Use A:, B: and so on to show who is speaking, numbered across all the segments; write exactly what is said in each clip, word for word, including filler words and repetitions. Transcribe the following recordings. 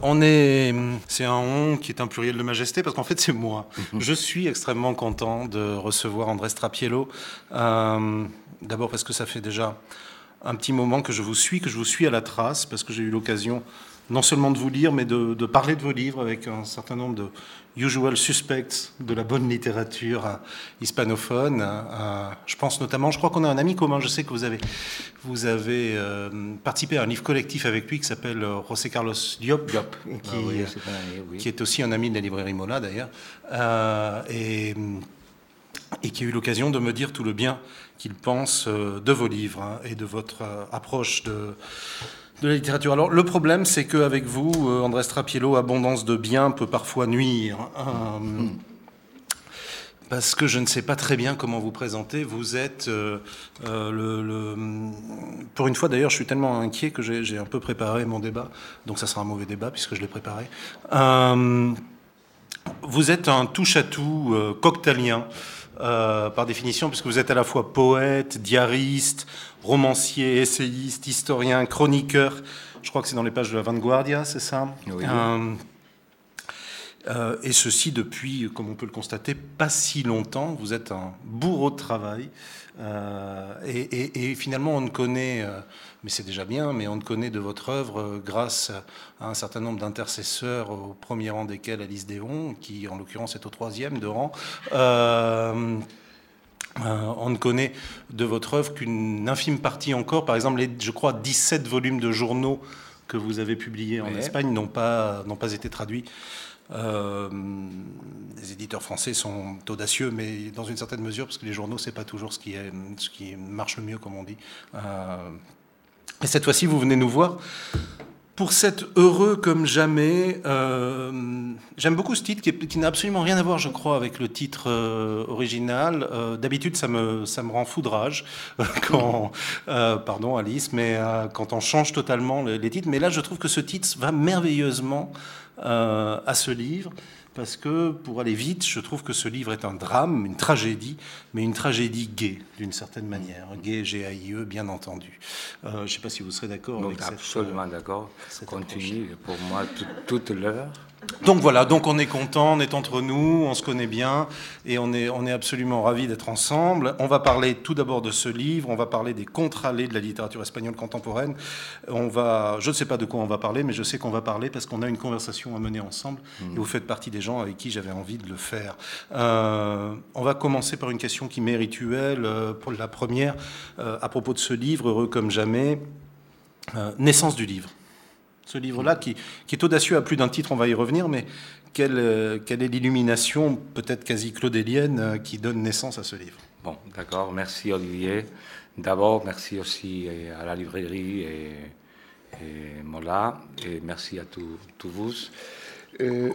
A: on est, c'est un on qui est un pluriel de majesté parce qu'en fait c'est moi. Je suis extrêmement content de recevoir André Strapiello. Euh, d'abord parce que ça fait déjà un petit moment que je vous suis, que je vous suis à la trace, parce que j'ai eu l'occasion non seulement de vous lire, mais de, de parler de vos livres avec un certain nombre de usual suspects de la bonne littérature euh, hispanophone. Euh, je pense notamment, je crois qu'on a un ami commun, je sais que vous avez, vous avez euh, participé à un livre collectif avec lui qui s'appelle euh, José Carlos Diop,
B: Diop.
A: Qui,
B: ah oui, c'est un, oui.
A: qui est aussi un ami de la librairie Mola d'ailleurs, euh, et, et qui a eu l'occasion de me dire tout le bien qu'il pense euh, de vos livres hein, et de votre euh, approche de... de la littérature. Alors, le problème, c'est qu'avec vous, euh, André Strapiello, abondance de bien peut parfois nuire. Euh, mm. Parce que je ne sais pas très bien comment vous présenter. Vous êtes euh, euh, le, le... Pour une fois, d'ailleurs, je suis tellement inquiet que j'ai, j'ai un peu préparé mon débat. Donc, ça sera un mauvais débat puisque je l'ai préparé. Euh, vous êtes un touche-à-tout euh, cocktailien. Euh, par définition, puisque vous êtes à la fois poète, diariste, romancier, essayiste, historien, chroniqueur. Je crois que c'est dans les pages de la Vanguardia, c'est ça ?
B: Oui.
A: Euh, euh, et ceci depuis, comme on peut le constater, pas si longtemps. Vous êtes un bourreau de travail. Euh, et, et, et finalement, on ne connaît, euh, mais c'est déjà bien, mais on ne connaît de votre œuvre euh, grâce à un certain nombre d'intercesseurs, au premier rang desquels Alice Déon, qui en l'occurrence est au troisième de rang. Euh, euh, on ne connaît de votre œuvre qu'une infime partie encore. Par exemple, les, je crois, dix-sept volumes de journaux que vous avez publiés en
B: ouais.
A: Espagne n'ont pas, n'ont pas été traduits. Euh, les éditeurs français sont audacieux, mais dans une certaine mesure, parce que les journaux, c'est pas toujours ce qui, est, ce qui marche le mieux, comme on dit. Euh, et cette fois-ci, vous venez nous voir pour cet heureux comme jamais. Euh, j'aime beaucoup ce titre qui, est, qui n'a absolument rien à voir, je crois, avec le titre euh, original. Euh, d'habitude, ça me, ça me rend foudrage quand, euh, pardon Alice, mais euh, quand on change totalement les, les titres. Mais là, je trouve que ce titre va merveilleusement Euh, à ce livre, parce que, pour aller vite, je trouve que ce livre est un drame, une tragédie, mais une tragédie gaie, d'une certaine manière. Gaie, G A I E, bien entendu. Euh, je ne sais pas si vous serez d'accord
B: Donc,
A: avec cette...
B: absolument d'accord. Continue, pour moi, tout, toute l'heure.
A: Donc voilà, donc on est content, on est entre nous, on se connaît bien, et on est, on est absolument ravis d'être ensemble. On va parler tout d'abord de ce livre, on va parler des contre-allées de la littérature espagnole contemporaine. On va, je ne sais pas de quoi on va parler, mais je sais qu'on va parler parce qu'on a une conversation à mener ensemble, mmh. et vous faites partie des gens avec qui j'avais envie de le faire. Euh, on va commencer par une question qui m'est rituelle, euh, pour la première, euh, à propos de ce livre, Heureux comme jamais, euh, naissance du livre. Ce livre-là, qui, qui est audacieux à plus d'un titre, on va y revenir, mais quelle, euh, quelle est l'illumination, peut-être quasi claudélienne, euh, qui donne naissance à ce livre ?
B: Bon, d'accord. Merci, Olivier. D'abord, merci aussi à la librairie et, et Mola, et merci à tous vous. Euh,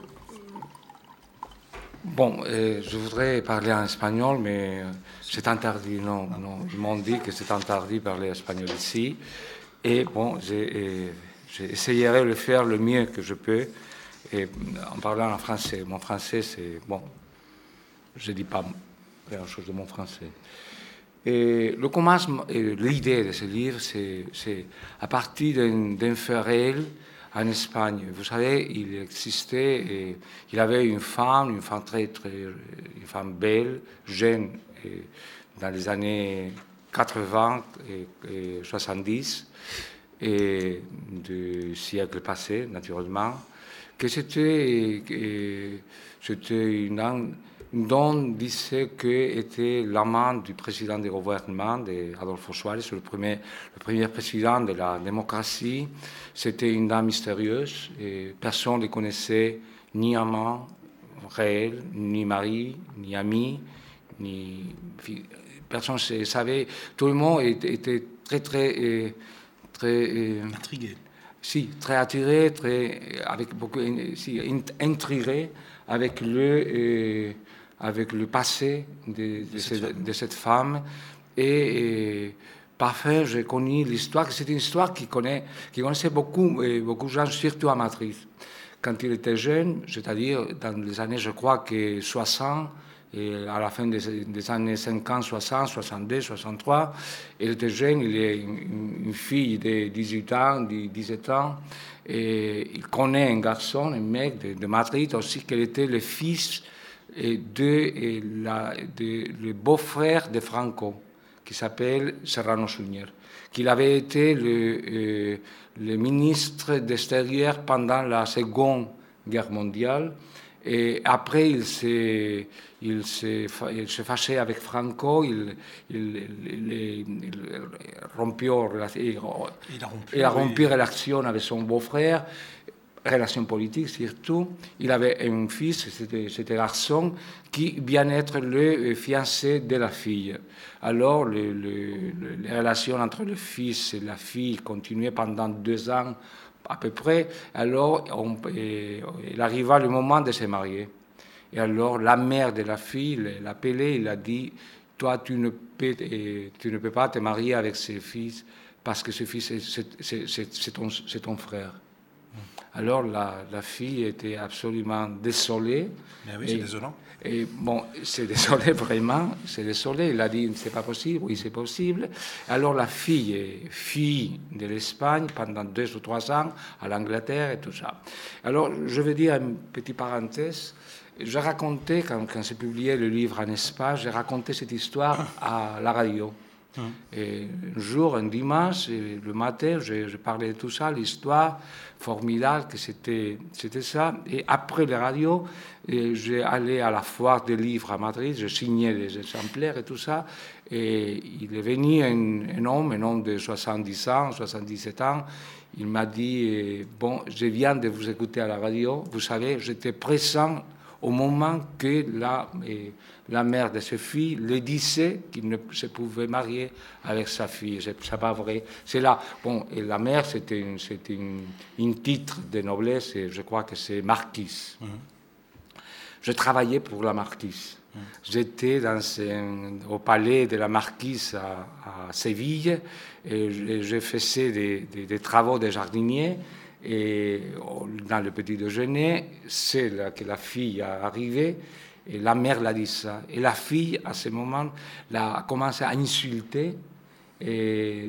B: bon, euh, je voudrais parler en espagnol, mais c'est interdit. Non, non. Ils m'ont dit que c'est interdit de parler espagnol ici. Et bon, j'ai... Euh, J'essayerai de le faire le mieux que je peux, et en parlant en français. Mon français, c'est... Bon, je ne dis pas grand-chose de mon français. Et le commencement, l'idée de ce livre, c'est, c'est à partir d'un, d'un fait réel en Espagne. Vous savez, il existait, et il avait une femme, une femme très, très... une femme belle, jeune, et dans les années quatre-vingts et, et soixante-dix, et du siècle passé, naturellement, que c'était, que c'était une, dont disait que était l'amant du président du gouvernement, d'Adolfo Suárez, le premier, le premier président de la démocratie. C'était une dame mystérieuse, et personne ne les connaissait, ni amant réel, ni mari, ni ami, ni... Personne ne savait. Tout le monde était très, très... Très, euh,
A: intrigué.
B: Si, très attiré, très, avec beaucoup, si, intrigué avec le, euh, avec le passé de, de, de, cette, cette de cette femme. Et, et parfois, j'ai connu l'histoire, c'est une histoire qui, connaît, qui connaissait beaucoup, euh, beaucoup de gens, surtout à Madrid. Quand il était jeune, c'est-à-dire dans les années, je crois, que soixante et à la fin des, des années cinquante, soixante, soixante-deux, soixante-trois. Elle était jeune, il est une, une fille de dix-huit ans, dix-sept ans, et il connaît un garçon, un mec de, de Madrid aussi, qui était le fils de, la, de le beau-frère de Franco, qui s'appelle Serrano Suñer, qui avait été le, euh, le ministre d'Extérieur pendant la Seconde Guerre mondiale. Et après, il s'est, il s'est, il s'est fâché avec Franco, il, il, il, il, il, rompió, il, il a rompu, il a rompu oui. relation avec son beau-frère, relation politique surtout. Il avait un fils, c'était, c'était garçon, qui vient être le fiancé de la fille. Alors, le, le, le, les relations entre le fils et la fille continuaient pendant deux ans à peu près. Alors, on, et, il arriva le moment de se marier. Et alors, la mère de la fille l'appelait, il a dit, toi, tu ne peux, tu ne peux pas te marier avec ce fils parce que ce fils, c'est, c'est, c'est, c'est, ton, c'est ton frère. Alors la, la fille était absolument désolée.
A: Mais oui, c'est désolant.
B: Et bon, c'est désolé vraiment, c'est désolé. Il a dit, c'est pas possible, oui, c'est possible. Alors la fille est fille de l'Espagne pendant deux ou trois ans, à l'Angleterre et tout ça. Alors, je vais dire une petite parenthèse. J'ai raconté, quand, quand j'ai publié le livre en Espagne, j'ai raconté cette histoire à la radio. Et un jour, un dimanche, le matin, je, je parlais de tout ça, l'histoire formidable que c'était, c'était ça. Et après la radio, j'ai allé à la foire des livres à Madrid, je signais des exemplaires et tout ça. Et il est venu un, un homme, un homme de soixante-dix ans, soixante-dix-sept ans. Il m'a dit, bon, je viens de vous écouter à la radio. Vous savez, j'étais présent au moment que la, la mère de sa fille lui disait qu'il ne se pouvait marier avec sa fille. C'est, c'est pas vrai. C'est là. Bon, et la mère, c'était une, c'était une, une titre de noblesse, et je crois que c'est marquise. Mmh. Je travaillais pour la marquise. Mmh. J'étais dans un, au palais de la marquise à, à Séville, et je, je faisais des, des, des travaux de jardinier. Et dans le petit déjeuner, c'est là que la fille est arrivée et la mère l'a dit ça. Et la fille, à ce moment, a commencé à insulter et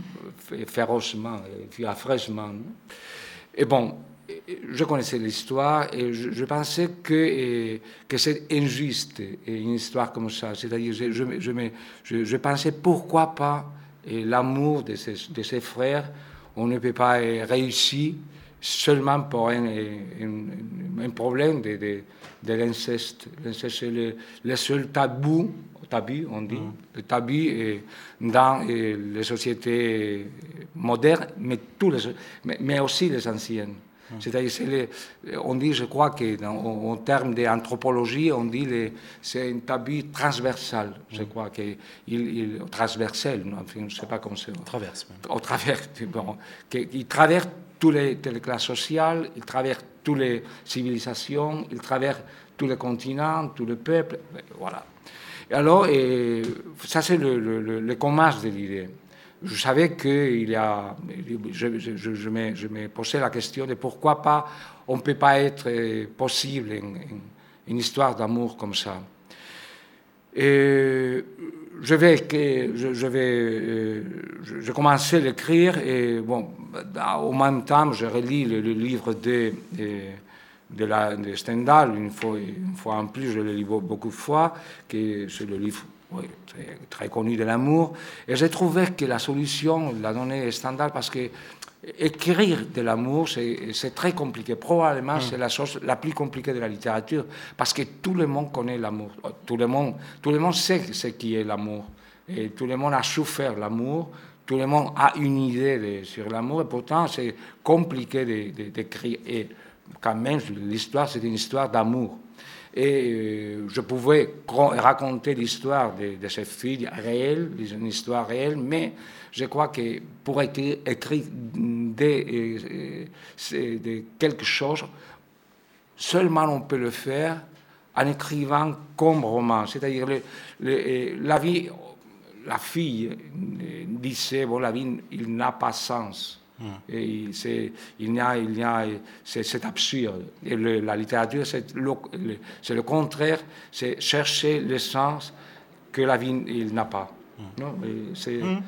B: férocement, et affreusement. Et bon, je connaissais l'histoire et je, je pensais que, que c'est injuste, une histoire comme ça. C'est-à-dire, je, je, je, je, je pensais pourquoi pas l'amour de ses, de ses frères. On ne peut pas réussir seulement pour un, un, un problème de, de, de l'inceste. L'inceste, c'est le, le seul tabou, tabou, on dit, mmh. le tabou dans les sociétés modernes, mais, tous les, mais, mais aussi les anciennes. Mmh. C'est-à-dire, c'est les, on dit, je crois qu'en termes d'anthropologie, on dit que c'est un tabou transversal. Mmh. Je crois qu'il il, transversal, enfin, je ne sais pas comment c'est.
A: Traverse.
B: Au travers, bon, il traverse toutes les, toutes les classes sociales, il traverse toutes les civilisations, il traverse tous les continents, tous les peuples, voilà. Et alors, et, ça c'est le, le, le commence de l'idée. Je savais qu'il y a... Je, je, je, je, me, je me posais la question de pourquoi pas, on ne peut pas être possible une, une, une histoire d'amour comme ça. Et je vais, que, je, je vais, je, je commençais à l'écrire et bon, au même temps, je relis le, le livre de, de, de, la, de Stendhal une fois, une fois en plus, je le lis beaucoup de fois, que c'est le livre oui, très, très connu de l'amour. Et j'ai trouvé que la solution l'a donnée Stendhal parce que écrire de l'amour, c'est, c'est très compliqué. Probablement, mmh. c'est la chose la plus compliquée de la littérature, parce que tout le monde connaît l'amour. Tout le monde, tout le monde sait ce qui est l'amour. Et tout le monde a souffert l'amour. Tout le monde a une idée de, sur l'amour. Et pourtant, c'est compliqué de, de, d'écrire. Et quand même, l'histoire, c'est une histoire d'amour. Et euh, je pouvais raconter l'histoire de, de cette fille réelle, une histoire réelle, mais je crois que pour écrire, écrire de, euh, de quelque chose, seulement on peut le faire en écrivant comme roman. C'est-à-dire, le, le, la vie, la fille disait, bon, la vie, il n'a pas sens. Mmh. Et c'est, il y a, il y a, c'est, c'est absurde. Et le, la littérature, c'est le, le, c'est le contraire, c'est chercher le sens que la vie il n'a pas. Mmh. Non, et c'est... Mmh.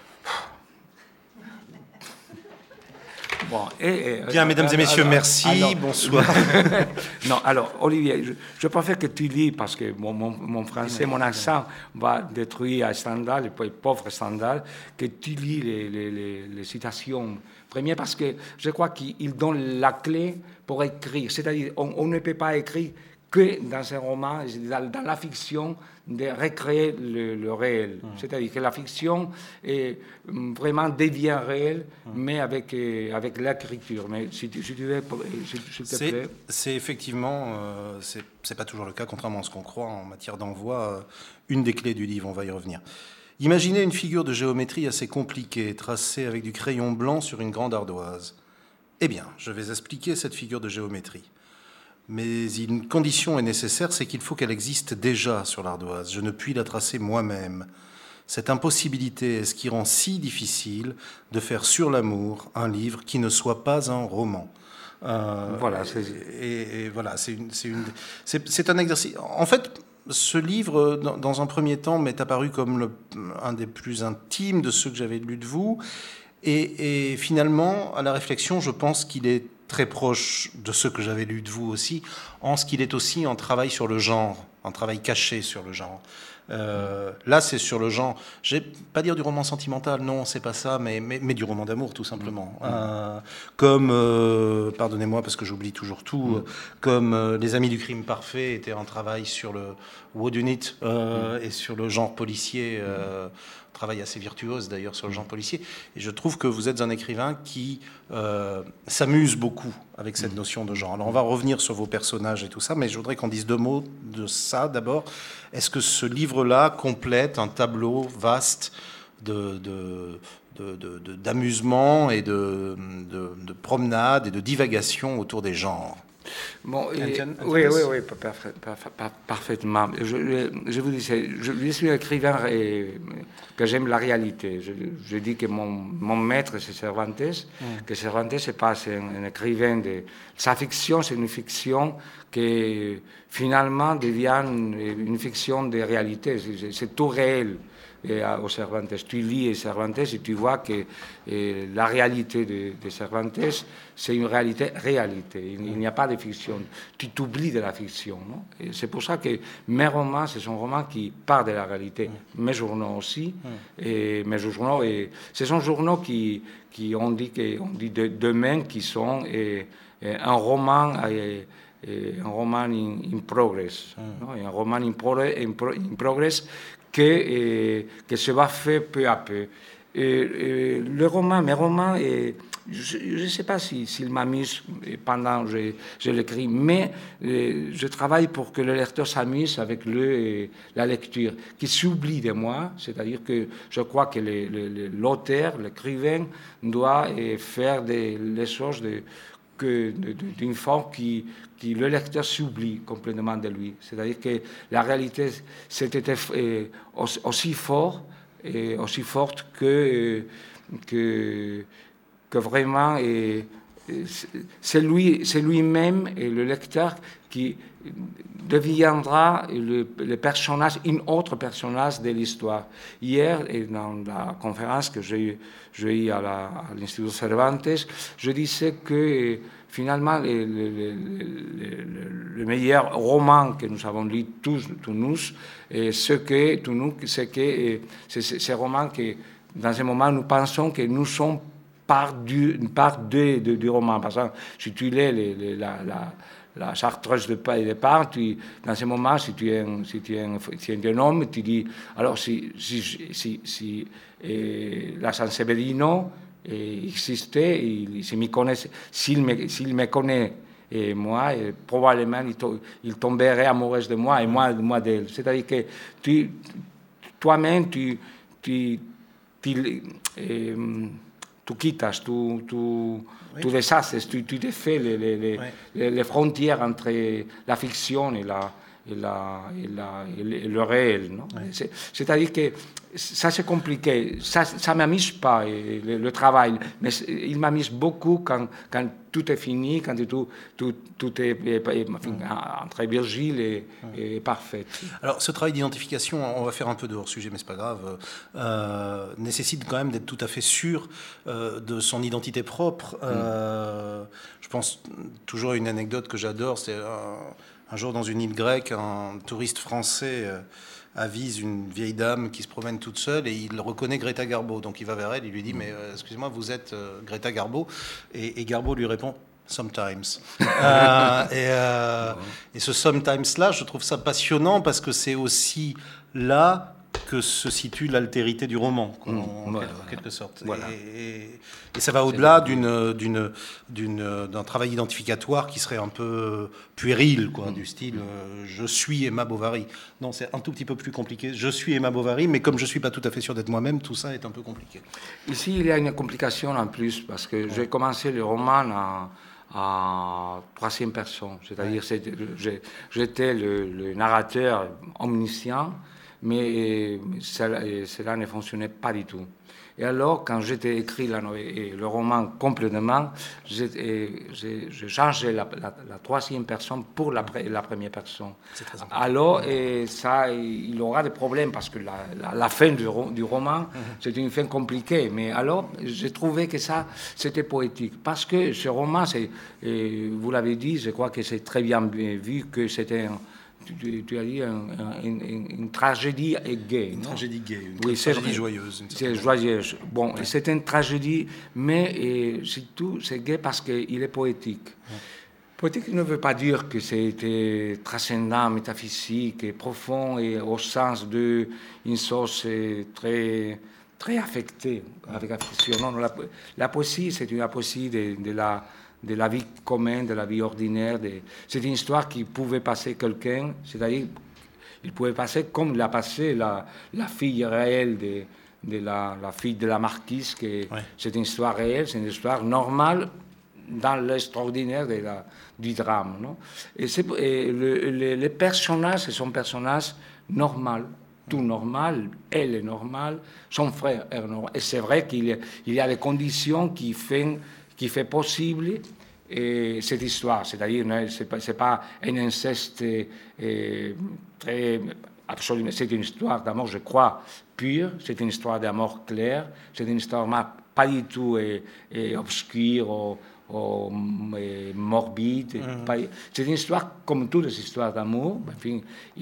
B: Bon, et, et,
A: Bien, mesdames et messieurs, alors, merci, alors, bonsoir.
B: Non, alors, Olivier, je, je préfère que tu lis, parce que mon, mon, mon français, mon accent va détruire Stendhal, le pauvre Stendhal, que tu lis les, les, les, les citations. Première, parce que je crois qu'il donne la clé pour écrire. C'est-à-dire, on, on ne peut pas écrire que dans un roman, dans, dans la fiction, de recréer le, le réel. Mmh. C'est-à-dire que la fiction est, vraiment devient réelle, mmh. mais avec, euh, avec l'écriture. Mais si tu, si tu veux, s'il te
A: c'est,
B: plaît.
A: C'est effectivement, euh, c'est, c'est pas toujours le cas, contrairement à ce qu'on croit en matière d'envoi, euh, une des clés du livre, on va y revenir. Imaginez une figure de géométrie assez compliquée, tracée avec du crayon blanc sur une grande ardoise. Eh bien, je vais expliquer cette figure de géométrie. Mais une condition est nécessaire, c'est qu'il faut qu'elle existe déjà sur l'ardoise. Je ne puis la tracer moi-même. Cette impossibilité est ce qui rend si difficile de faire sur l'amour un livre qui ne soit pas un roman. Euh,
B: voilà, c'est...
A: Et, et voilà, c'est, une, c'est, une, c'est, c'est un exercice. En fait, ce livre, dans, dans un premier temps, m'est apparu comme le, un des plus intimes de ceux que j'avais lus de vous. Et, et finalement, à la réflexion, je pense qu'il est très proche de ce que j'avais lu de vous aussi, en ce qu'il est aussi un travail sur le genre, un travail caché sur le genre. Euh, là, c'est sur le genre, je vais pas dire du roman sentimental, non, c'est pas ça, mais, mais, mais du roman d'amour, tout simplement. Mmh. Euh, comme, euh, pardonnez-moi parce que j'oublie toujours tout, mmh. comme euh, Les Amis du crime parfait était un travail sur le whodunit euh, mmh. et sur le genre policier, euh, travail assez virtuose d'ailleurs sur le genre policier. Et je trouve que vous êtes un écrivain qui euh, s'amuse beaucoup avec cette notion de genre. Alors on va revenir sur vos personnages et tout ça, mais je voudrais qu'on dise deux mots de ça d'abord. Est-ce que ce livre-là complète un tableau vaste de, de, de, de, de, d'amusement et de, de, de promenade et de divagation autour des genres?
B: Bon, et, Antoine, Antoine, oui, oui, oui, parfait, parfait, parfaitement. Je, je vous dis, je, je suis écrivain et que j'aime la réalité. Je, je dis que mon, mon maître, c'est Cervantes, mm. que Cervantes, c'est pas un, un écrivain de... Sa fiction, c'est une fiction qui finalement devient une fiction de réalité. C'est, c'est tout réel. Et au Cervantes, tu lis Cervantes et tu vois que et la réalité de, de Cervantes, c'est une réalité réalité. Il, il n'y a pas de fiction. Tu t'oublies de la fiction. Non? Et c'est pour ça que mes romans, ce sont romans qui partent de la réalité. Mes journaux aussi. Et mes journaux, et ce sont journaux qui, qui on dit que, on dit de, demain qui sont et, et un roman. Et, un roman in, in progress, mm. no? Un roman in, pro, in, pro, in progress que, eh, que se va faire peu à peu. Et, et le roman, mes romans, et je ne sais pas s'il si, si m'amuse pendant que je, je l'écris, mais eh, je travaille pour que le lecteur s'amuse avec le, eh, la lecture, qu'il s'oublie de moi, c'est-à-dire que je crois que le, le, l'auteur, l'écrivain, doit eh, faire des, les choses de que d'une forme qui, qui le lecteur s'oublie complètement de lui. C'est-à-dire que la réalité, c'était aussi fort et aussi forte que, que, que vraiment et, c'est, lui, c'est lui-même et le lecteur qui deviendra le, le personnage, un autre personnage de l'histoire. Hier, et dans la conférence que j'ai, j'ai eue à, la, à l'Institut Cervantes, je disais que finalement, le, le, le, le meilleur roman que nous avons lu tous, tous nous, et ce que, tous nous, c'est que c'est ce roman que, dans un moment, nous pensons que nous sommes part du, part de, de, du roman. Par exemple, si tu lis les, les, la, la, la Chartreuse de départ, tu, dans ce moment, si tu es un, si tu es un, si tu es un homme, tu dis, alors si, si, si, si eh, la Sanseverino eh, existait, il, s'il, me connaît, s'il, me, s'il me connaît, et moi, et probablement, il, to, il tomberait amoureux de moi et moi, moi d'elle. C'est-à-dire que tu, toi-même, tu, tu, tu, eh, tu quittes, tu, tu, oui. tu désastres, tu, tu défais les, les, les, oui. les, les frontières entre la fiction et la, et, la, et, la, et le, et le réel. Non? Ouais. C'est, c'est-à-dire que ça, c'est compliqué. Ça ne m'amuse pas, le, le travail, mais il m'amuse beaucoup quand, quand tout est fini, quand tout, tout, tout est, enfin, mmh. entre Virgile et, mmh. et parfait.
A: Alors, ce travail d'identification, on va faire un peu de hors-sujet, mais ce n'est pas grave, euh, nécessite quand même d'être tout à fait sûr euh, de son identité propre. Mmh. Euh, je pense toujours à une anecdote que j'adore, c'est un, un jour dans une île grecque, un touriste français euh, avise une vieille dame qui se promène toute seule et il reconnaît Greta Garbo. Donc il va vers elle, il lui dit « Mais euh, excusez-moi, vous êtes euh, Greta Garbo ?» et, et Garbo lui répond « Sometimes. » euh, et, euh, et ce « sometimes » là, je trouve ça passionnant parce que c'est aussi là que se situe l'altérité du roman, quoi, mmh, en, voilà, quelque, en quelque sorte. Voilà. Et, et, et ça va au-delà d'une, d'une, d'une, d'un travail identificatoire qui serait un peu puéril, quoi, mmh. du style euh, « je suis Emma Bovary ». Non, c'est un tout petit peu plus compliqué. Je suis Emma Bovary, mais comme je ne suis pas tout à fait sûr d'être moi-même, tout ça est un peu compliqué.
B: Ici, il y a une complication en plus, parce que ouais. j'ai commencé le roman en, en troisième personne, c'est-à-dire ouais. j'étais le, le narrateur omniscient, mais cela, cela ne fonctionnait pas du tout. Et alors, quand j'ai écrit la, le roman complètement, j'ai, j'ai changé la, la, la troisième personne pour la, la première personne.
A: C'est très important.
B: Alors, et ça, il aura des problèmes parce que la, la, la fin du, du roman, mm-hmm. c'est une fin compliquée. Mais alors, j'ai trouvé que ça, c'était poétique. Parce que ce roman, c'est, vous l'avez dit, je crois que c'est très bien vu que c'était un... Tu, tu as dit un, un, une, une tragédie gaie.
A: Une
B: non?
A: tragédie gaie, une
B: oui,
A: tragédie joyeuse.
B: C'est joyeuse. Bon, ouais. c'est une tragédie, mais et, surtout, c'est gai parce qu'il est poétique. Ouais. Poétique ne veut pas dire que c'était transcendant, métaphysique et profond, et au sens d'une sauce très, très affectée, avec affection. Non, la, la poésie, c'est une poésie de, de la... de la vie commune, de la vie ordinaire. De... C'est une histoire qui pouvait passer quelqu'un, c'est-à-dire il pouvait passer comme l'a passé la, la fille réelle de, de la, la fille de la marquise, que ouais. c'est une histoire réelle, c'est une histoire normale dans l'extraordinaire de la, du drame. Non? Et, c'est, et le, le, les personnages, ce sont personnages normaux. Tout normal, elle est normale, son frère est normal. Et c'est vrai qu'il y a, il y a des conditions qui font qui fait possible et cette histoire, c'est-à-dire ce n'est pas, c'est pas un inceste et, très absolument, c'est une histoire d'amour, je crois, pure, c'est une histoire d'amour clair, c'est une histoire pas du tout et, et obscure ou, ou et morbide, mmh. pas, c'est une histoire comme toutes les histoires d'amour, enfin,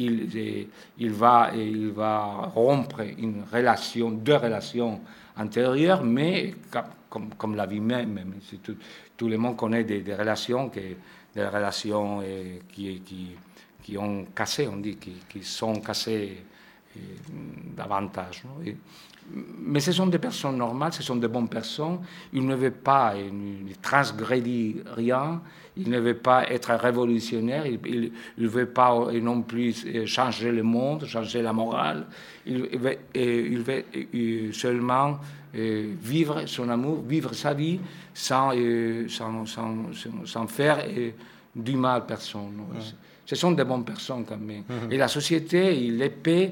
B: il, il, va, il va rompre une relation, deux relations antérieures, mais Comme, comme la vie même. Tout, tout le monde connaît des, des relations, que, des relations eh, qui, qui, qui ont cassé, on dit, qui, qui sont cassées eh, davantage. Non? Et, mais ce sont des personnes normales, ce sont des bonnes personnes. Ils ne veulent pas ne transgrédir rien, ils ne veulent pas être révolutionnaires, ils ne veulent pas non plus changer le monde, changer la morale. Ils, ils veulent seulement euh, vivre son amour, vivre sa vie sans, euh, sans, sans, sans faire euh, du mal à personne. Ouais. Ce sont des bonnes personnes quand même. Mm-hmm. Et la société, il les paie,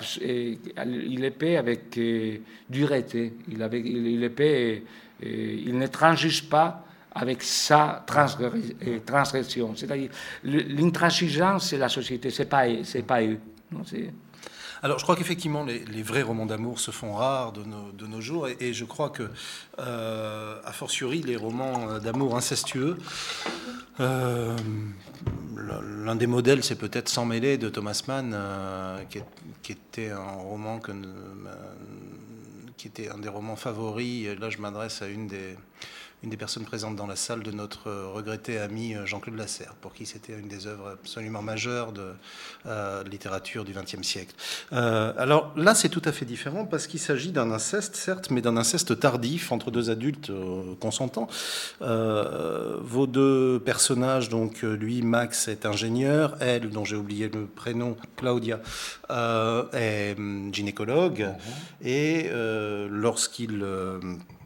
B: il les paie avec euh, dureté. Il, avec, il, il les paie, euh, il ne transige pas avec sa transgression. C'est-à-dire, l'intransigeance, c'est la société, c'est pas, c'est pas eux. Non, c'est...
A: Alors, je crois qu'effectivement, les, les vrais romans d'amour se font rares de nos, de nos jours, et, et je crois que, euh, a fortiori, les romans d'amour incestueux, euh, l'un des modèles, c'est peut-être Sans mêler de Thomas Mann, euh, qui, est, qui était un roman que, euh, qui était un des romans favoris. Là, je m'adresse à une des une des personnes présentes dans la salle de notre regretté ami Jean-Claude Lasserre, pour qui c'était une des œuvres absolument majeures de euh, littérature du vingtième siècle. Euh, alors là, c'est tout à fait différent, parce qu'il s'agit d'un inceste, certes, mais d'un inceste tardif entre deux adultes euh, consentants. Euh, vos deux personnages, donc lui, Max, est ingénieur, elle, dont j'ai oublié le prénom, Claudia, euh, est gynécologue, mmh. et euh, lorsqu'il... Euh,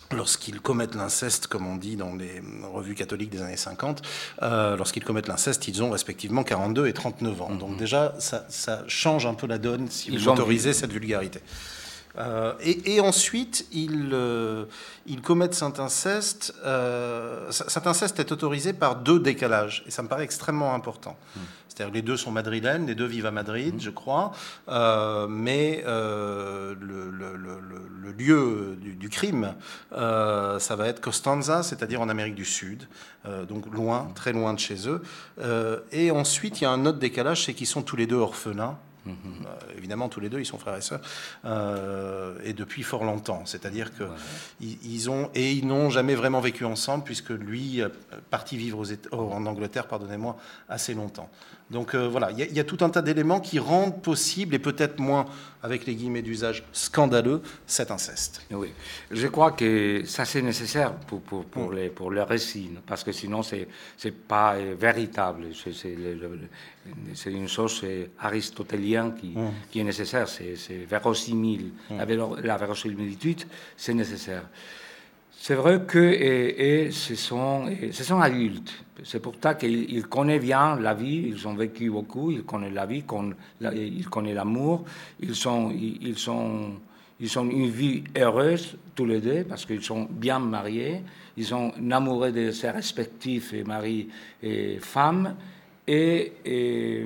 A: lorsqu'ils commettent l'inceste, comme on dit dans les revues catholiques des années cinquante, euh, lorsqu'ils commettent l'inceste, ils ont respectivement quarante-deux et trente-neuf ans. Donc déjà, ça, ça change un peu la donne si
B: Ils
A: vous
B: ont
A: autorisez
B: vu.
A: cette vulgarité. Euh, et, et ensuite, ils, euh, ils commettent cet inceste. Euh, cet inceste est autorisé par deux décalages, et ça me paraît extrêmement important. Mmh. C'est-à-dire que les deux sont madrilènes, les deux vivent à Madrid, mmh. je crois, euh, mais euh, le, le, le, le lieu du, du crime, euh, ça va être Constanza, c'est-à-dire en Amérique du Sud, euh, donc loin, très loin de chez eux. Euh, et ensuite, il y a un autre décalage, c'est qu'ils sont tous les deux orphelins. Mmh. Euh, évidemment, tous les deux, ils sont frères et sœurs, euh, et depuis fort longtemps. C'est-à-dire que ouais. ils, ils ont et ils n'ont jamais vraiment vécu ensemble, puisque lui est parti vivre aux États, oh, en Angleterre, pardonnez-moi, assez longtemps. Donc euh, voilà, il y, y a tout un tas d'éléments qui rendent possible, et peut-être moins, avec les guillemets d'usage, scandaleux, cet inceste.
B: Oui, je crois que ça c'est nécessaire pour, pour, pour, mmh. les, pour le récit, parce que sinon c'est c'est pas véritable. C'est, c'est, le, le, c'est une chose aristotelienne qui, mmh. qui est nécessaire, c'est, c'est vérosimile. Mmh. La, la vérosimilitude, c'est nécessaire. C'est vrai que et, et ce, sont, et ce sont adultes. C'est pour ça qu'ils connaissent bien la vie, ils ont vécu beaucoup, ils connaissent la vie, ils connaissent l'amour, ils sont, ils, sont, ils ont une vie heureuse tous les deux parce qu'ils sont bien mariés, ils sont amoureux de ses respectifs maris et femmes. Et, et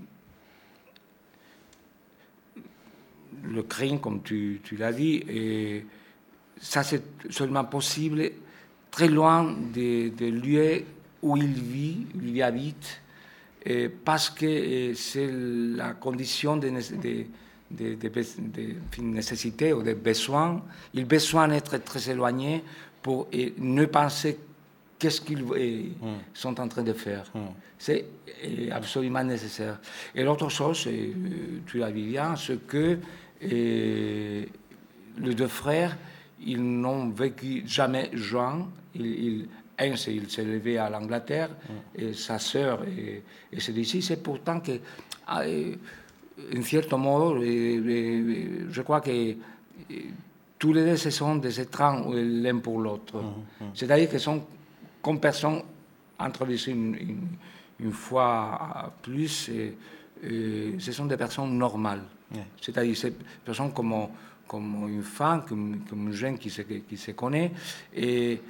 B: le crime, comme tu, tu l'as dit, et ça c'est seulement possible très loin des, des lieux où il vit, où il habite, et parce que c'est la condition de, de, de, de, de nécessité ou de besoin. Il a besoin d'être très éloigné pour ne penser qu'est-ce qu'ils mmh. sont en train de faire. Mmh. C'est absolument nécessaire. Et l'autre chose, tu l'as dit bien, c'est que et, les deux frères, ils n'ont vécu jamais joints. Ils, ils, un, il s'est levé à l'Angleterre, mmh. et sa sœur est, est c'est d'ici. C'est pourtant que, à un certain modo, je crois que tous les deux, ce sont des étranges l'un pour l'autre. Mmh. Mmh. C'est-à-dire qu'ils sont comme personne introduite une, une, une fois plus, et, et ce sont des personnes normales. Mmh. C'est-à-dire ces personnes comme, comme une femme, comme, comme une jeune qui se, qui se connaît. Et,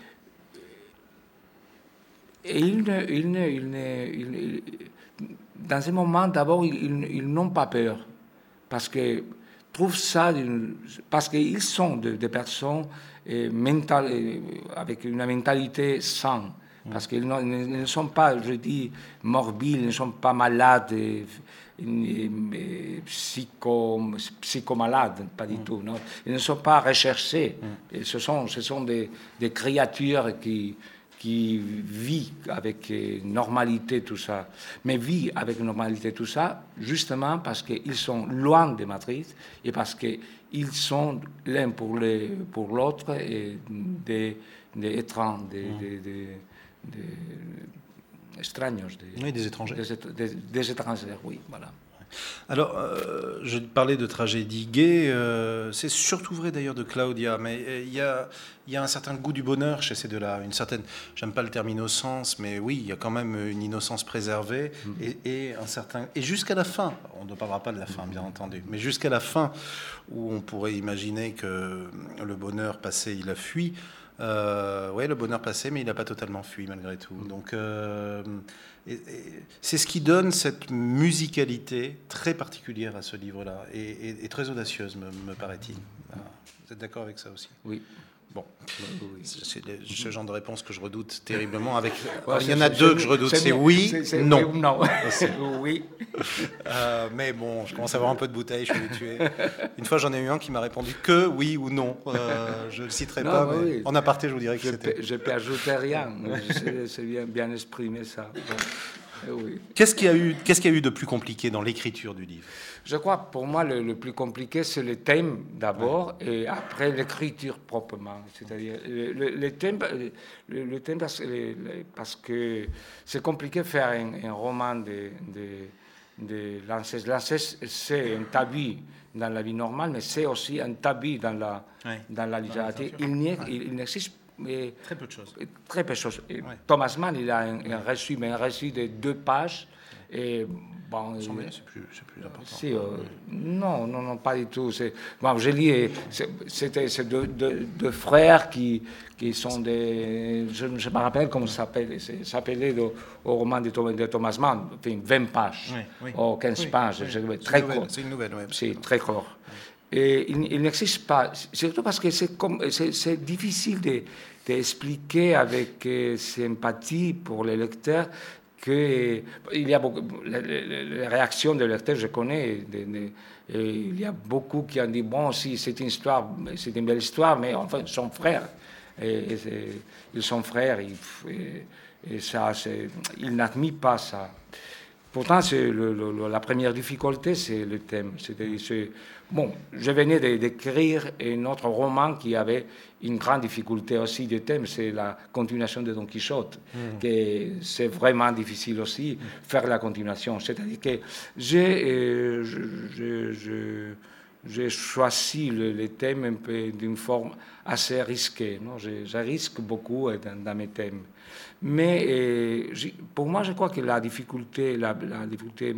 B: et ils, ne, ils, ne, ils, ne, ils, dans ce moment, d'abord, ils, ils, ils n'ont pas peur. Parce que trouvent ça, parce qu'ils sont des de personnes eh, mentales, eh, avec une mentalité saine. Parce qu'ils ne, ne sont pas, je dis, morbides, ils ne sont pas malades, et, et, et, psycho, psychomalades, pas du mm. tout. Non, ils ne sont pas recherchés. Mm. Et ce sont, ce sont des, des créatures qui, qui vivent avec normalité tout ça. Mais vivent avec normalité tout ça, justement parce qu'ils sont loin de Madrid et parce qu'ils sont l'un pour, les, pour l'autre et des, des étranges, des, mm. des, des, des extraños, des,
A: oui, des étrangers.
B: Des, des, des étrangers, oui, voilà.
A: Alors, euh, je parlais de tragédie gay, euh, c'est surtout vrai d'ailleurs de Claudia, mais il y a, y a un certain goût du bonheur chez ces deux-là, une certaine, j'aime pas le terme innocence, mais oui, il y a quand même une innocence préservée, mmh. et, et un certain, et jusqu'à la fin, on ne parlera pas de la fin, bien entendu, mais jusqu'à la fin, où on pourrait imaginer que le bonheur passé, il a fui. Euh, oui, le bonheur passé, mais il n'a pas totalement fui malgré tout. Donc, euh, et, et c'est ce qui donne cette musicalité très particulière à ce livre-là, et, et, et très audacieuse, me, me paraît-il. Vous êtes d'accord avec ça aussi?
B: Oui.
A: Bon, oui. C'est ce genre de réponse que je redoute terriblement. Avec,
B: ouais,
A: il y en a deux que je redoute, c'est oui, c'est non.
B: Oui, non. Oui.
A: Euh, mais bon, je commence à avoir un peu de bouteille, je vais tuer. Une fois, j'en ai eu un qui m'a répondu que oui ou non. Euh, je ne le citerai non, pas, mais oui. En aparté, je vous dirais que
B: je
A: c'était...
B: Peux, je peux ajouter rien. C'est bien, bien exprimé, ça. Bon. Oui.
A: Qu'est-ce qu'il y a eu, qu'est-ce qu'il y a eu de plus compliqué dans l'écriture du livre?
B: Je crois, pour moi, le, le plus compliqué, c'est le thème d'abord, ouais. et après l'écriture proprement. C'est-à-dire, le, le, le thème, le, le thème parce, le, parce que c'est compliqué de faire un, un roman de, de, de l'inceste. L'inceste, c'est un tabou dans la vie normale, mais c'est aussi un tabou dans la,
A: oui.
B: dans la littérature. Il, n'y est, il, il n'existe
A: mais, très peu de choses.
B: Très peu de choses.
A: Ouais.
B: Thomas Mann, il a un, un récit, mais un récit de deux pages. Et bon,
A: c'est plus, c'est plus important.
B: Si, euh, non, non, non, pas du tout. Bon, je lis, c'était ces deux, deux, deux frères qui, qui sont des. Je ne me rappelle comment ça s'appelait. Ça s'appelait au roman de, de Thomas Mann, enfin, vingt pages, oui, oui. ou quinze oui, pages. Oui. Très court.
A: C'est une nouvelle, oui.
B: C'est très court. Et il, il n'existe pas, surtout parce que c'est, comme, c'est, c'est difficile de, d'expliquer avec euh, sympathie pour les lecteurs. Que, il y a beaucoup, les, les réactions des lecteurs, je connais, de, de, et il y a beaucoup qui ont dit, bon, si c'est une histoire, c'est une belle histoire, mais enfin, ils sont frères. Et, et ils sont frères, et, et, et ça, c'est, ils n'admettent pas ça. Pourtant, c'est le, le, la première difficulté, c'est le thème. C'est-à-dire, c'est, bon, je venais d'écrire un autre roman qui avait une grande difficulté aussi de thème, c'est la continuation de Don Quichotte, mmh. que c'est vraiment difficile aussi, mmh. faire la continuation. C'est-à-dire que j'ai, euh, je, je, je, j'ai choisi le, le thème un peu d'une forme assez risquée. Non, je, je risque beaucoup dans, dans mes thèmes. Mais euh, pour moi, je crois que la difficulté, la, la difficulté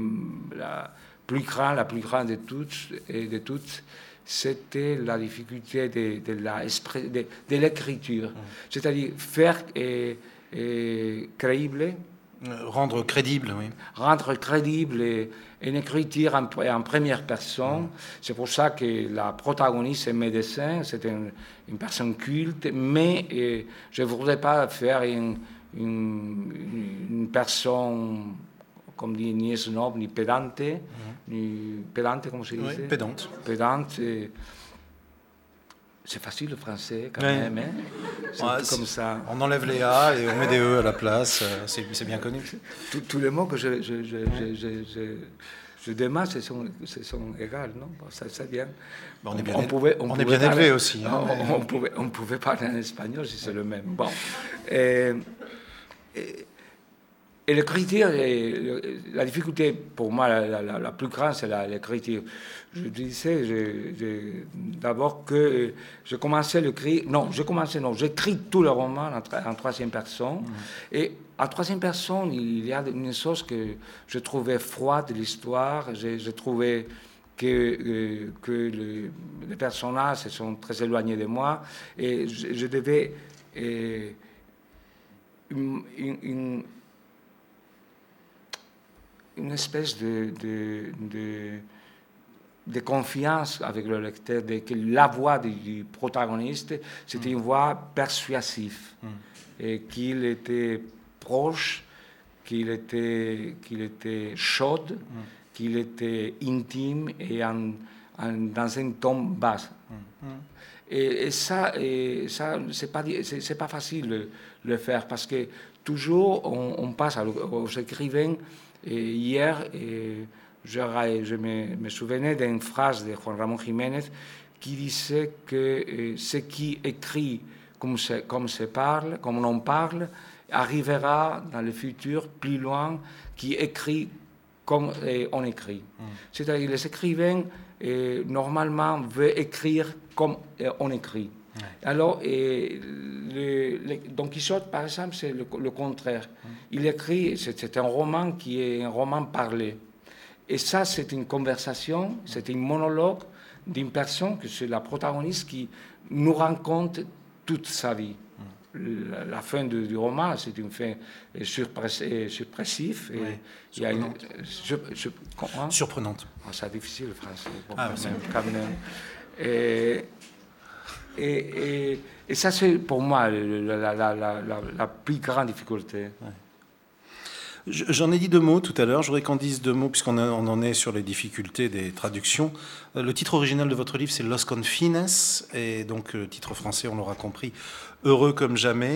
B: la plus grande, la plus grande de toutes, de toutes c'était la difficulté de, de, la, de, de l'écriture. Mmh. C'est-à-dire faire euh, euh, crédible.
A: Rendre crédible, oui.
B: Rendre crédible et, une écriture en, en première personne. Mmh. C'est pour ça que la protagoniste est médecin, c'est une, une personne culte, mais euh, je ne voudrais pas faire une, une, une personne, comme dit, ni snob, ni pédante, mmh. ni pédante, comment se dit?
A: Oui, pédante.
B: Pédante. Et, c'est facile le français quand ouais. même, hein? C'est
A: ouais,
B: comme ça.
A: On enlève les A et on met des E à la place, c'est, c'est bien connu.
B: Tous les mots que je, je, je, ouais. je, je, je, je demande, ce sont, ce sont égaux, non? Bon, ça, c'est bien.
A: Bon, on est bien, on pouvait, on on pouvait est bien élevé aussi. Hein,
B: on, mais... on, pouvait, on pouvait parler en espagnol si c'est le même. Bon. Et, et, et l'écriture, la difficulté pour moi, la, la, la plus grande, c'est la, l'écriture. Je disais je, je, d'abord que je commençais à l'écrire. Non, je commençais, non, j'écris tout le roman en, en troisième personne. Mmh. Et en troisième personne, il y a une chose que je trouvais froide de l'histoire. Je, je trouvais que, euh, que le, les personnages se sont très éloignés de moi. Et je, je devais. Euh, une, une, une espèce de. de, de de confiance avec le lecteur, de, que la voix du, du protagoniste, c'était mmh. une voix persuasive, mmh. et qu'il était proche, qu'il était, qu'il était chaud, mmh. qu'il était intime et en, en, dans un ton bas. Mmh. Et, et ça, et ça c'est pas, c'est, c'est pas facile de le faire, parce que toujours on, on passe à, aux écrivains, et hier, et, Je, je me, me souvenais d'une phrase de Juan Ramón Jiménez qui disait que euh, ce qui écrit comme se, comme se parle, comme on parle, arrivera dans le futur plus loin qui écrit comme euh, on écrit. Mm. C'est-à-dire que les écrivains, euh, normalement, veulent écrire comme euh, on écrit. Ouais. Alors, euh, le, le, Don Quichotte, par exemple, c'est le, le contraire. Mm. Il écrit, c'est, c'est un roman qui est un roman parlé. Et ça, c'est une conversation, c'est un monologue d'une personne, que c'est la protagoniste, qui nous raconte toute sa vie. La, la fin de, du roman, c'est une fin surpressive.
A: Oui,
B: il y a une, sur, sur,
A: hein? Surprenante.
B: Oh, c'est difficile le français. Bon,
A: ah,
B: quand, même, quand même. Et, et, et, et ça, c'est pour moi la, la, la, la, la plus grande difficulté.
A: Ouais. J'en ai dit deux mots tout à l'heure, je voudrais qu'on dise deux mots, puisqu'on on en est sur les difficultés des traductions. Le titre original de votre livre, c'est Los Confines, et donc le titre français, on l'aura compris, Heureux comme jamais.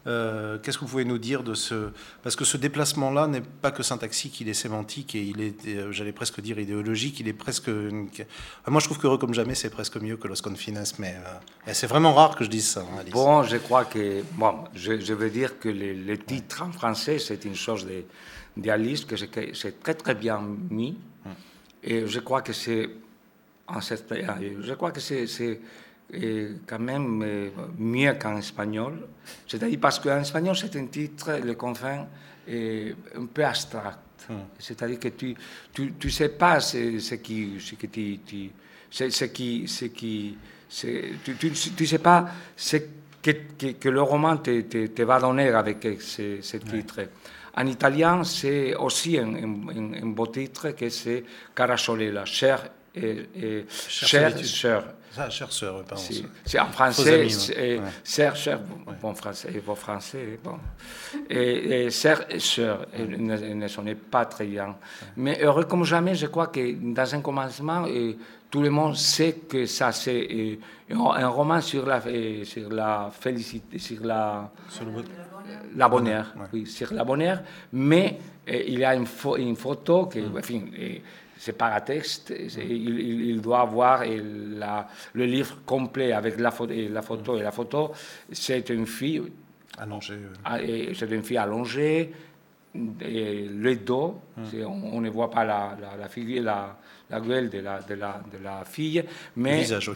A: Euh, qu'est-ce que vous pouvez nous dire de ce... Parce que ce déplacement-là n'est pas que syntaxique, il est sémantique et il est, euh, j'allais presque dire idéologique, il est presque... Une... Moi, je trouve qu'Heureux comme jamais, c'est presque mieux que Los Confines, mais euh, c'est vraiment rare que je dise ça, hein, Alice.
B: Bon, je crois que... Bon, je, je veux dire que le, le titre en français, c'est une chose de, d'Alice que c'est très, très bien mis. Hum. Et je crois que c'est... En cette, je crois que c'est... c'est et quand même euh, mieux qu'en espagnol. C'est-à-dire parce qu'en espagnol, c'est un titre, le confin est un peu abstract. Mm. C'est-à-dire que tu tu, tu sais pas ce, ce qui... Ce qui, tu, ce, ce qui, ce qui c'est, tu, tu, tu sais pas ce que, que, que le roman te, te, te va donner avec ce, ce titre. Ouais. En italien, c'est aussi un, un, un beau titre que c'est Cara Solela, cher et, et cher sœur.
A: Ah, chère sœur, pardon.
B: C'est, c'est en français, c'est, ouais. Sœur, cher, bon, ouais. Bon français, bon français, bon. Et, et sœur et sœur, ouais. ne, ne sonnaient pas très bien. Ouais. Mais heureux comme jamais, je crois que dans un commencement, et, tout le monde sait que ça, c'est et, un roman sur la, et, sur la félicité, sur la, sur le, la bonheur, ouais. Oui, sur la bonheur, mais et, il y a une, fo, une photo qui, mm. Enfin, et, c'est pas un texte, c'est, il, il doit avoir la, le livre complet avec la photo, et la photo et la photo. C'est une fille
A: allongée,
B: oui. C'est une fille allongée, et le dos, hum. on, on ne voit pas la, la, la figure, la, la gueule de la, de la, de la fille, mais
A: le visage.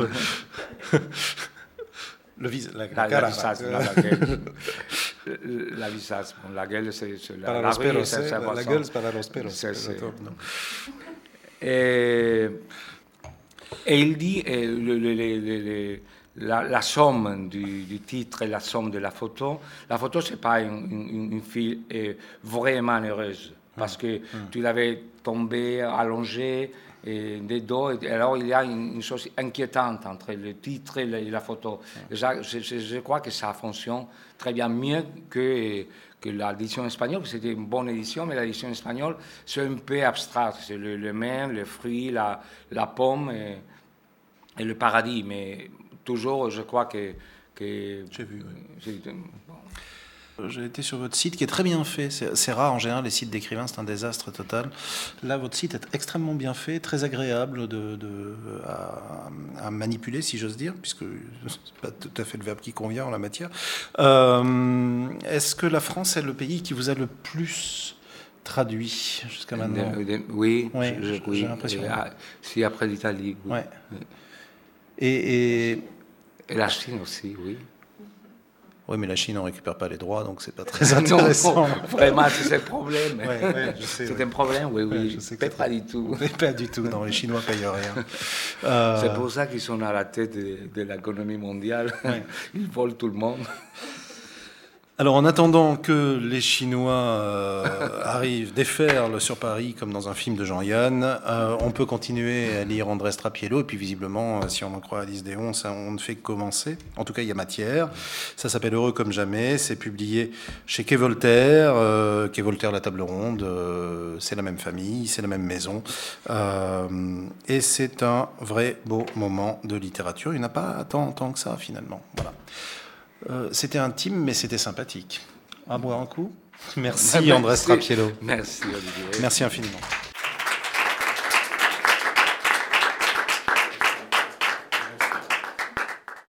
A: Le vis- la, la,
B: la, la visage, la, la gueule. La visage, bon, la gueule, c'est, c'est la,
A: para
B: la,
A: los
B: rue,
A: peros,
B: c'est,
A: eh,
B: c'est
A: la, la gueule, c'est para los peros.
B: C'est, c'est, et, et il dit et le, le, le, le, la, la somme du, du titre et la somme de la photo. La photo, c'est pas une, une, une fille vraiment heureuse, parce que mmh. tu l'avais tombée, allongée, et des dos, et alors il y a une, une chose inquiétante entre le titre et la, et la photo. Et ça, je, je, je crois que ça fonctionne très bien, mieux que, que l'édition espagnole, c'était une bonne édition, mais l'édition espagnole, c'est un peu abstrait. C'est le, le main, le fruit, la, la pomme et, et le paradis. Mais toujours, je crois que... que
A: j'ai vu, oui.
B: J'ai, bon.
A: J'ai été sur votre site qui est très bien fait. C'est, c'est rare en général, les sites d'écrivains, c'est un désastre total. Là, votre site est extrêmement bien fait, très agréable de, de, à, à manipuler, si j'ose dire, puisque c'est pas tout à fait le verbe qui convient en la matière. Euh, est-ce que la France est le pays qui vous a le plus traduit jusqu'à maintenant?
B: de, de, Oui,
A: oui
B: je,
A: j'ai
B: oui,
A: l'impression.
B: Et, si, après l'Italie. Oui.
A: Ouais. Et, et...
B: et la Chine aussi, oui.
A: Oui, mais la Chine, on ne récupère pas les droits, donc c'est pas très intéressant.
B: Non, vraiment, c'est le problème.
A: Ouais, ouais, je sais,
B: c'est
A: ouais.
B: un problème, oui, oui.
A: Ouais, je sais
B: que pas du tout.
A: Pas du tout, non, les Chinois ne payent rien.
B: Euh... C'est pour ça qu'ils sont à la tête de, de l'économie mondiale. Ouais. Ils volent tout le monde.
A: Alors, en attendant que les Chinois euh, arrivent, déferlent sur Paris, comme dans un film de Jean-Yann, euh, on peut continuer à lire André Strapiello, et puis visiblement, si on en croit Alice Déon, ça, on ne fait que commencer. En tout cas, il y a matière. Ça s'appelle Heureux comme jamais. C'est publié chez Quai Voltaire. Euh, Quai Voltaire, la table ronde. Euh, c'est la même famille, c'est la même maison. Euh, et c'est un vrai beau moment de littérature. Il n'y en a pas tant, tant que ça, finalement. Voilà. Euh, c'était intime, mais c'était sympathique. À boire un coup. Merci, Merci. André Strapiello.
B: Merci, Olivier.
A: Merci infiniment.